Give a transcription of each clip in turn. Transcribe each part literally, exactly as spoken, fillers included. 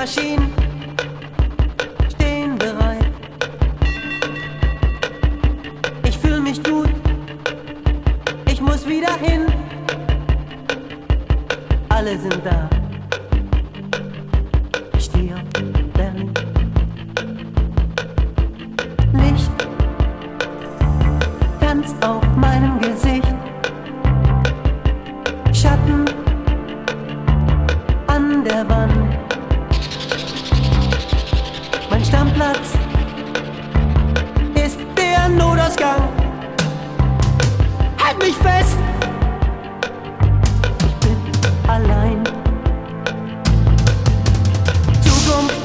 Maschinen stehen bereit. Ich fühl mich gut, ich muss wieder hin. Alle sind da. Ich stehe auf Berlin. Licht tanzt auf meinem Gesicht. Schatten an der Wand. Mein Stammplatz ist der Notausgang. Halt mich fest! Ich bin allein. Zukunft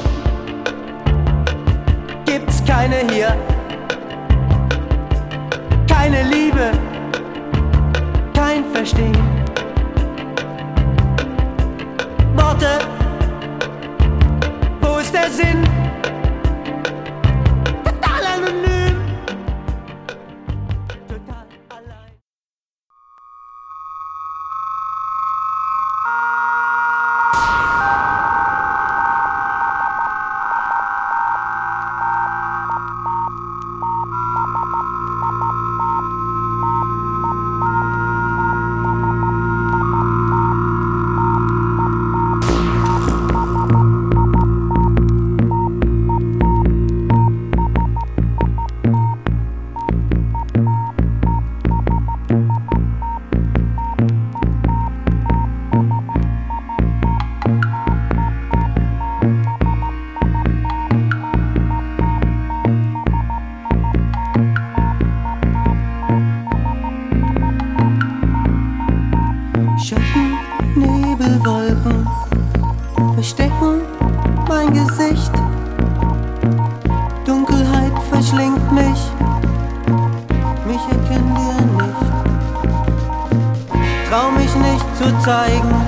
gibt's keine hier. Keine Liebe, kein Verstehen. Worte, wo ist der Sinn? Total anonym, total allein. Schatten, Nebelwolken verstecken mein Gesicht. Dunkelheit verschlingt mich, mich erkennen wir nicht. Trau mich nicht zu zeigen,